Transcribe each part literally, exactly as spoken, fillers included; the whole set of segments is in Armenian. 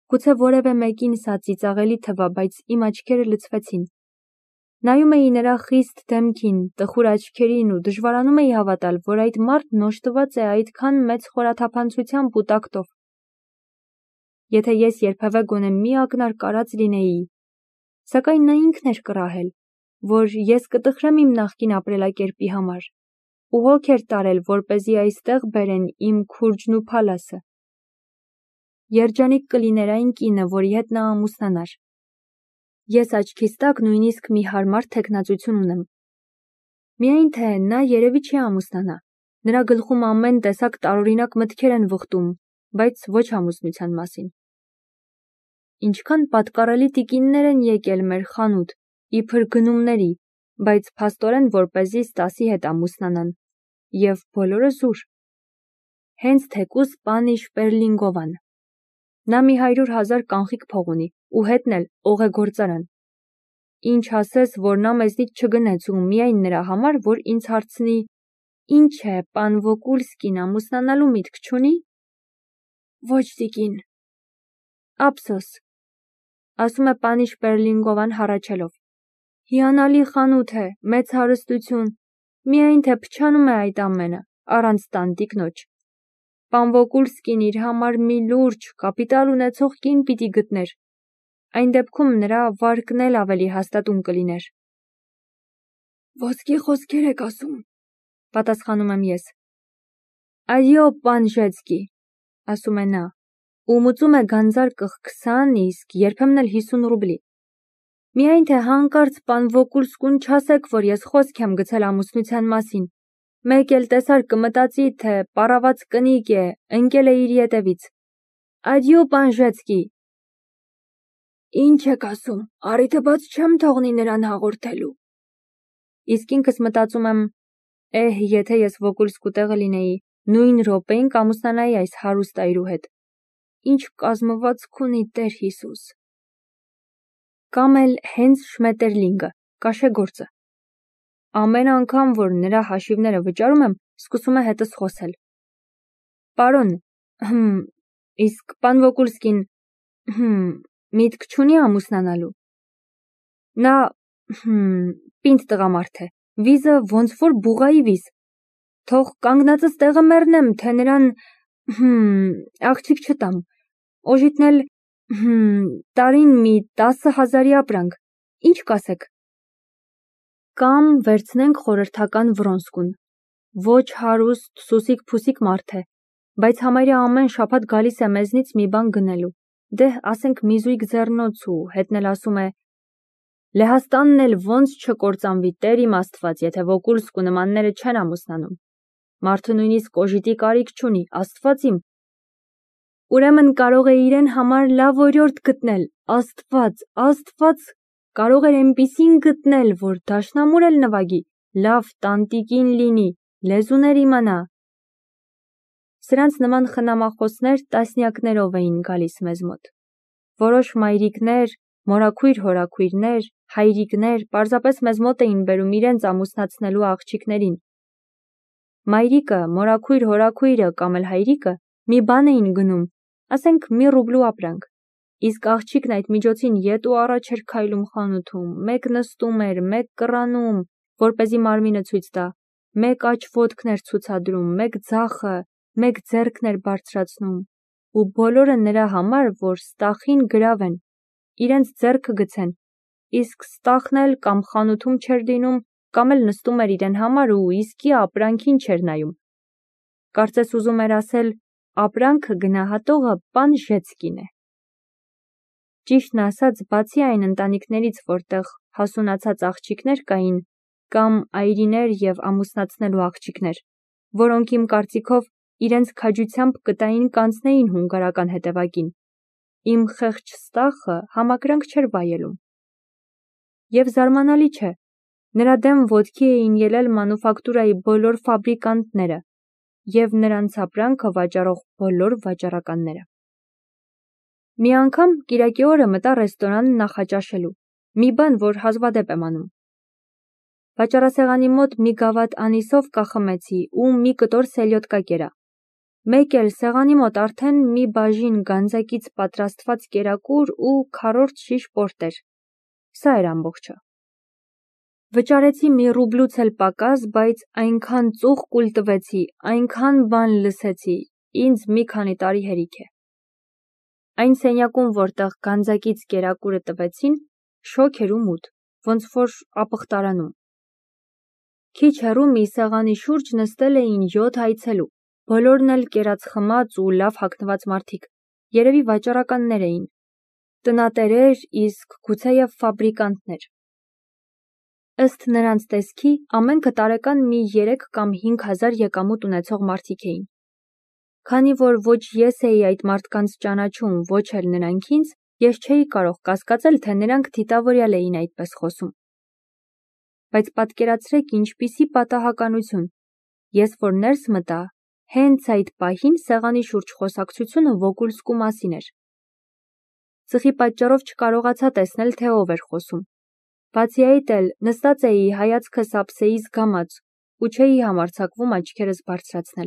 Գուցե որևէ մեկին սա ծիծաղելի թվա, բայց իմ աչքերը լցվեցին։ Նայում էի նրա խիստ դեմքին, տխուր աչքերին ու դժվարանում էի հավատալ, որ այդ մարդն օժտված է այդքան մեծ խորաթափանցությամբ ու տակտով։ Եթե ես երբևէ գոնե մի ակնար կարած լինեի, սակայն նա ինքն էր կռահել, որ ես կտխրեմ իմ նախկին ապրելակերպի համար ու հոգ էր տարել, որպեսզի այստեղ բերեն իմ քուրջն ու փալասը։ Երջանիկ կլիներ այն կինը, որի հետ նա ամուսնանար։ Ես աչքիս տակ նույնիսկ մի հարմար թեկնածություն ունեմ։ Միայն թե նա երևի չի ամուսնանա։ Նրա գլխում ամեն տեսակ տարօրինակ մտքեր են վխտում, բայց ոչ ամուսնության մասին։ Ինչքան պատկառելի տիկիններ են եկել մեր խանութ, իբր գնումների, բայց փաստորեն որպեսզի Ստասի հետ ամուսնանան, և բոլորը զուր։ Հենց թեկուզ պանի Շպերլինգովան։ Նա մի հարյուր հազար կանխիկ փող ունի ու հետն էլ օղեգործարան։ Ինչ ասես, որ նա մեզնից չգնեց ու միայն նրա համար, որ ինձ հարցնի. «Ինչ է, պան Վոկուլսկին ամուսնանալու միտք չունի»։ Ոչ, տիկին։ Ափսոս, ասում է պանի Շպերլինգովան հառաչելով։ Հիանալի խանութ է, մեծ հարստություն, միայն թե փչանում է այդ ամենը, առանց տանտիկնոջ։ Պան Վոկուլսկին իր համար մի լուրջ, կապիտալ ունեցող կին պիտի գտներ։ Այն դեպքում նրա վարկն էլ ավելի հաստատուն կլիներ։ Ոսկի խոսքեր եք ասում, պատասխանում եմ ես։ Այո, պան Ժեցկի, ասում է նա, ու մուծում է գանձար կղ քսան, իսկ երբեմն էլ հիսուն ռուբլի։ Միայն թե հանկարծ պան Վոկուլսկուն չասեք, որ ես խոսք եմ գցել ամուսնության մասին։ Մեկ էլ տեսար կմտածի, թե պառաված կնիկ է, ընկել է իր ետևից։ Ադյո, պան Ժեցկի։ Ինչ եք ասում, առիթը բաց չեմ թողնի նրան հաղորդելու։ Իսկ ինքս մտածում եմ, էհ, եթե ես Վոկուլսկու տեղը լինեի, նույն րոպեին կամուսնանայի այս հարուստ այրու հետ։ Ինչ կազմվածք ունի Տեր Հիսուս։ Կամ էլ հենց Շմետերլինգը, կաշեգործը։ Ամեն անգամ, որ նրա հաշիվները վճարում եմ, սկսում է հետս խոսել։ Պարոն, հմ, իսկ պան Վոկուլսկին, հմ, միտք չունի ամուսնանալու։ Նա, հմ, պինդ տղամարդ է, վիզը ոնց որ բուղայի վիզ։ Թող կանգնածս տեղը մեռնեմ, թե նրան, հմ, աղջիկ չտամ, օժիտն էլ, հմ, տարին մի տասը հազարի ապրանք, ինչ կասեք։ Կամ վերցնենք խորհրդական Վրոնսկուն, ոչ հարուստ, սուսիկ-փուսիկ մարդ է, բայց համարյա ամեն շաբաթ գալիս է մեզնից մի բան գնելու, դե ասենք մի զույգ ձեռնոց ու հետն էլ ասում է. Լեհաստանն էլ ոնց չկործանվի Տեր իմ Աստված, եթե Վոկուլսկու նմանները չեն ամուսնանում։ Մարդը նույնիսկ օժիտի կարիք չունի, Աստված իմ։ Ուրեմն կարող է իրեն համար լավ օրիորդ գտնել, Աստված, Աստված կարող էր այնպիսին գտնել, որ դաշնամուր էլ նվագի, լավ տանտիկին լինի, լեզուներ իմանա։ Սրանց նման խնամախոսներ տասնյակներով էին գալիս մեզ մոտ։ Որոշ մայրիկներ, մորաքույր հորաքույրներ, հայրիկներ պարզապես մեզ մոտ էին բերում իրենց ամուսնացնելու աղջիկներին։ Մայրիկը, մորաքույր հորաքույրը կամ էլ հայրիկը մի բան էին գնում, ասենք մի ռուբլու ապրանք։ Իսկ աղջիկն այդ միջոցին ետ ու առաջ էր քայլում խանութում, մեկ նստում էր, մեկ կռանում, որպեսզի մարմինը ցույց տա, մեկ աջ ոտքն էր ցուցադրում, մեկ ձախը, մեկ ձեռքն էր բարձրացնում, ու բոլորը նրա համար, որ Ստախին գրավեն, իրենց ձեռքը գցեն, իսկ Ստախն էլ կամ խանութում չէր դինում, կամ էլ նստում էր իրեն համար ու իսկի ապրանքին չէր նայում։ Կարծես ուզում էր ասել, ապրանքը գնահատողը պան Ժեցկին է։ Ճիշտն ասած, բացի այն ընտանիքներից, որտեղ հասունացած աղջիկներ կային, կամ այրիներ և ամուսնացնելու աղջիկներ, որոնք իմ կարծիքով իրենց քաջությամբ կտային կանցնեին հունգարական հետևակին, իմ խեղճ Ստախը համակրանք չէր վայելում։ Եվ զարմանալի չէ, նրա դեմ ոտքի էին ելել մանուֆակտուրայի բոլոր ֆաբրիկանտները և նրանց ապրանքը վաճառող բոլոր վաճառականները։ Մի անգամ կիրակի օրը մտա ռեստորան նախաճաշելու, մի բան, որ հազվադեպ եմ անում։ Վաճառասեղանի մոտ մի գավաթ անիսով կախմեցի ու մի կտոր սելյոտկա կերա։ Մեկ էլ սեղանի մոտ արդեն մի բաժին գանձակից պատրաստված կերակուր ու քառորդ շիշ պորտեր։ Սա էր ամբողջը։ Վճարեցի մի ռուբլուց էլ պակաս, բայց այնքան ծուխ կուլ տվեցի, այնքան բան լսեցի, ինձ մի քանի տարի հերիք է։ Այն սենյակում, որտեղ գանձակից կերակուրը տվեցին, շոգ էր ու մութ, ոնց որ ապխտարանում։ Քիչ հեռու մի սեղանի շուրջ նստել էին յոթ այցելու, բոլորն էլ կերած խմած ու լավ հագնված մարդիկ, երևի վաճառականներ էին, տնատերեր, իսկ գուցեև ֆաբրիկանտներ։ Ըստ նրանց տեսքի, ամենքը տարեկան մի երեք կամ հինգ հազար եկամուտ ունեցող մարդիկ էին։ Քանի որ ոչ ես էի այդ մարդկանց ճանաչում, ոչ էլ նրանք ինձ, ես չէի կարող կասկածել, թե նրանք թիթավորյալ էին այդպես խոսում։ Բայց պատկերացրեք ինչպիսի պատահականություն։ Ես որ ներս մտա, հենց այդ պահին սեղանի շուրջ խոսակցությունը Վոգուլսկու մասին էր։ Ծխի պատճառով չկարողացա տեսնել, թե ով էր խոսում։ Բացի այդ էլ նստած էի հայացքս ափսեի զգամած ու չէի համարձակվում աչքերս բարձրացնել։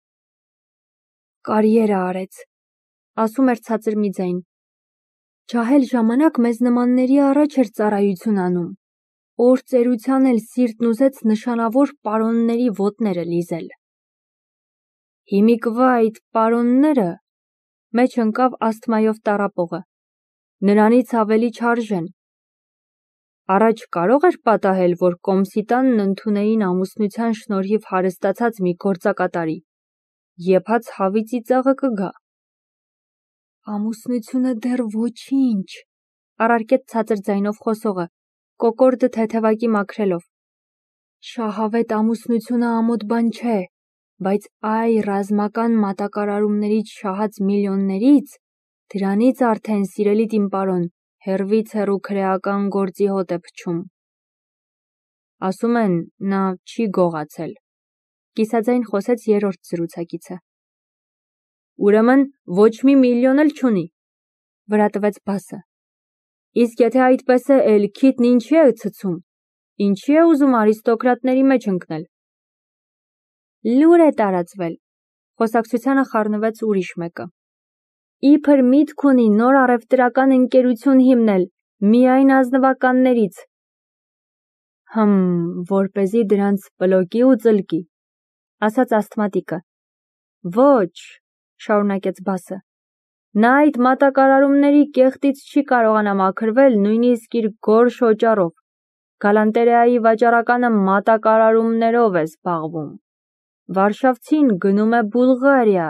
Կարիերա արեց, ասում էր ցածր մի ձայն։ Ջահել ժամանակ մեզ նմանների առաջ էր ծառայություն անում։ Օր ծերության էլ սիրտն ուզեց նշանավոր պարոնների ոտները լիզել։ Հիմիկվա այդ պարոնները, մեջ ընկավ ասթմայով տառապողը, նրանից ավելի չարժեն։ Առաջ կարող էր պատահել, որ Կոմսիտանն ընդունեին ամուսնության շնորհիվ հարստացած մի գործակատարի, եփած հավի ծիծաղը կգա։ Ամուսնությունը դեռ ոչինչ, առարկեց ցածր ձայնով խոսողը, կոկորդը թեթևակի մաքրելով։ Շահավետ ամուսնությունը ամոթ բան չէ, բայց այ ռազմական մատակարարումներից շահած միլիոններից, դրանից արդեն սիրելիդ իմ պարոն, հեռվից հեռու քրեական գործի հոտ է փչում։ Ասում են, նա չի գողացել, կիսաձայն խոսեց երրորդ զրուցակիցը։ Ուրեմն ոչ մի միլիոն էլ չունի, վրա տվեց բասը։ Իսկ եթե այդպես է, էլ քիթն ինչի է ցցում, ինչի է ուզում արիստոկրատների մեջ ընկնել։ Լուր է տարածվել, խոսակցությանը խառնվեց ուրիշ մեկը։ Իբր միտք ունի նոր առևտրական ընկերություն հիմնել, միայն ազնվականներից։ Հմ, որպեսզի դրանց պլոկի ու ծլկի, ասաց ասթմատիկը։ Ոչ, շարունակեց բասը, նա այդ մատակարարումների կեղտից չի կարողանա մաքրվել նույնիսկ իր գորշ օճառով։ Գալանտերեայի վաճառականը մատակարարումներով է զբաղվում։ Վարշավցին գնում է Բուլղարիա։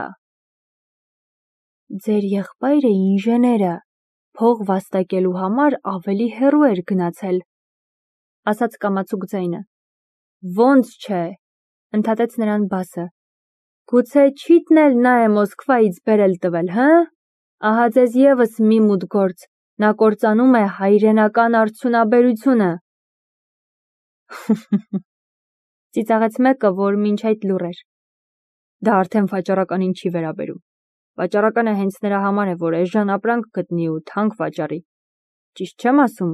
Ձեր եղբայրը ինժեներ է, փող վաստակելու համար ավելի հեռու էր գնացել, ասաց կամացուկ ձայնը։ Ոնց չէ, ընդհատեց նրան բասը։ Գուցե չիտն էլ նա է Մոսկվայից բերել տվել, հը։ Ահա ձեզ եւս մի մութ գործ, նա կործանում է հայրենական արդյունաբերությունը։ Ծիծաղեց մեկը, որ մինչ այդ լուռ էր։ Դա արդեն վաճառականին չի վերաբերում։ Վաճառականը հենց նրա համար է, որ էժան ապրանք գտնի ու թանկ վաճառի։ Ճիշտ չեմ ասում։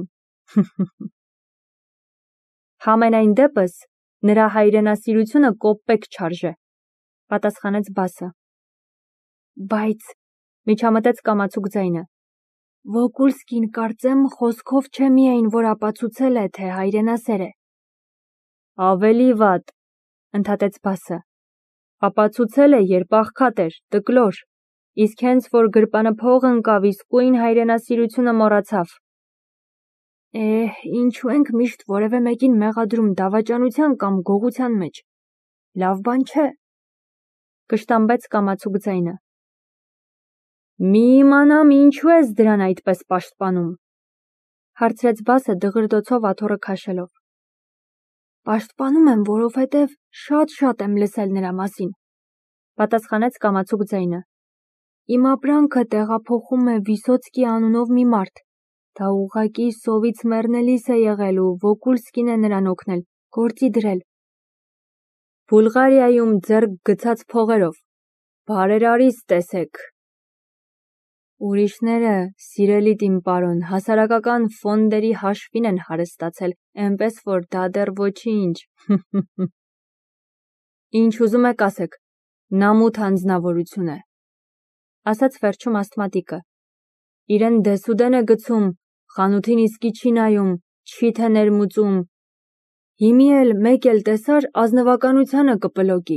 Համենայն դեպս նրա հայրենասիրությունը կոպեկ չարժե, պատասխանեց բասը։ Բայց, միջամտեց կամացուկ ձայնը, Վոգուլսկին կարծեմ խոսքով չէ միայն, որ ապացուցել է, թե հայրենասեր է։ Ավելի վատ, ընդհատեց բասը, ապացուցել է, երբ աղքատ էր, տկլոր, իսկ հենց որ գրպանը փող ընկավ, իսկույն հայրենասիրությունը մոռացավ։ Էհ, ինչու ենք միշտ որևէ մեկին մեղադրում դավաճանության կամ գողության մեջ։ Լավ բան չէ, կշտամբեց կամացուկ ձայնը։ Մի իմանամ ինչու ես դրան այդպես պաշտպանում, հարցրեց բասը դղրդոցով աթոռը քաշելով։ Պաշտպանում եմ, որովհետև շատ-շատ եմ լսել նրա մասին, պատասխանեց կամացուկ ձայնը։ Իմ ապրանքը տեղափոխում է Վիսոցկի անունով մի մարդ, դա ուղղակի սովից մեռնելիս է եղել ու Վոգուլսկին է նրան օգնել, գործի դրել։ Բուլղարիայում ձեռք գցած փողերով, բարերարից տեսեք։ Ուրիշները, սիրելիդ իմ պարոն, հասարակական ֆոնդերի հաշվին են հարստացել, էնպես որ դա դեռ ոչինչ։ Ինչ ուզում եք ասեք, Նամութ անձնավորություն է, ասաց վերջում ասթմատիկը։ Իրեն դեսուդեն է գցում, խանութին իսկի չի նայում, չի թե ներմուծում։ Հիմի էլ մեկ էլ տեսար ազնվականությանը կպլոկի։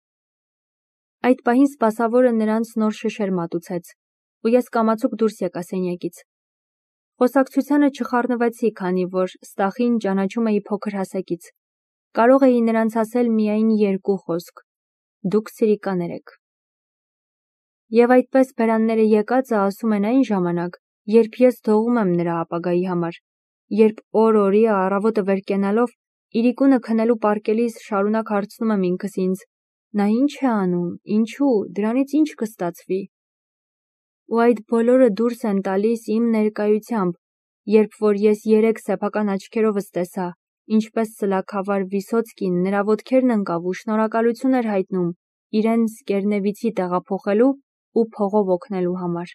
Այդ պահին սպասավորը նրանց նոր շշեր մատուցեց, ու ես կամացուկ դուրս եկա սենյակից։ Խոսակցությանը չխառնվեցի, քանի որ Ստախին ճանաչում էի փոքր հասակից։ Կարող էի նրանց ասել միայն երկու խոսք. դուք սիրիկաներ եք։ Եվ այդպես բերանները եկածը ասում են այն ժամանակ, երբ ես դողում եմ նրա ապագայի համար, երբ օր-օրի առավոտը վեր կենալով իրիկունը քնելու պարկելիս շարունակ հարցնում եմ ինքս ինձ. նա ինչ է անում, ինչու, դրանից ինչ կստացվի։ Ու այդ բոլորը դուրս են տալիս իմ ներկայությամբ, երբ որ ես երեք սեփական աչքերովս տեսա, ինչպես սլաքավար Վիսոցկին նրա ոտքերն ընկավ ու շնորհակալություն էր հայտնում իրեն Սկերնևիցի տեղափոխելու ու փողով օգնելու համար։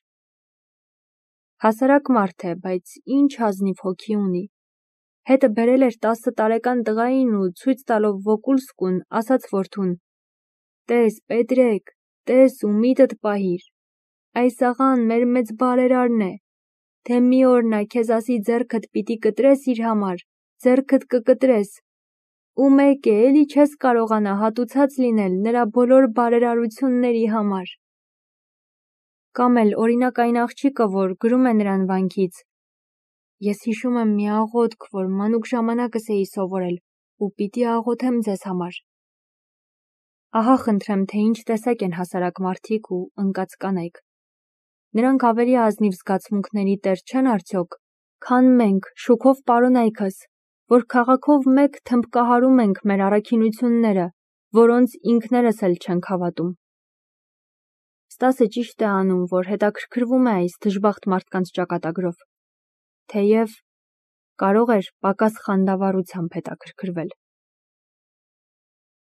Հասարակ մարդ է, բայց ինչ ազնիվ հոգի ունի։ Հետը բերել էր տասը տարեկան տղային ու ցույց տալով Վոկուլսկուն, ասաց որդուն. տես, Պետրեկ, տես ու միտդ պահիր։ Այս աղան մեր մեծ բարերարն է, թե մի օր նա քեզ ասի ձեռքդ պիտի կտրես իր համար, ձեռքդ կկտրես, ու մեկ է, էլի չես կարողանա հատուցած լինել նրա բոլոր բարերարությունների համար։ Կամ էլ օրինակ այն աղջիկը, որ գրում է նրան վանքից. ես հիշում եմ մի աղոթք, որ մանուկ ժամանակս էի սովորել, ու պիտի աղոթեմ ձեզ համար։ Ահա խնդրեմ, թե ինչ տեսակ են հասարակ մարդիկ ու ընկած կանայք։ Նրանք ավելի ազնիվ զգացմունքների տեր չեն արդյոք, քան մենք, շուքով պարոնայքս, որ քաղաքով մեկ թմբկահարում ենք մեր առաքինությունները, որոնց ինքներս էլ չենք հավատում։ Ստասը ճիշտ է անում, որ հետաքրքրվում է այս դժբախտ մարդկանց ճակատագրով, թեև կարող էր պակաս խանդավառությամբ հետաքրքրվել։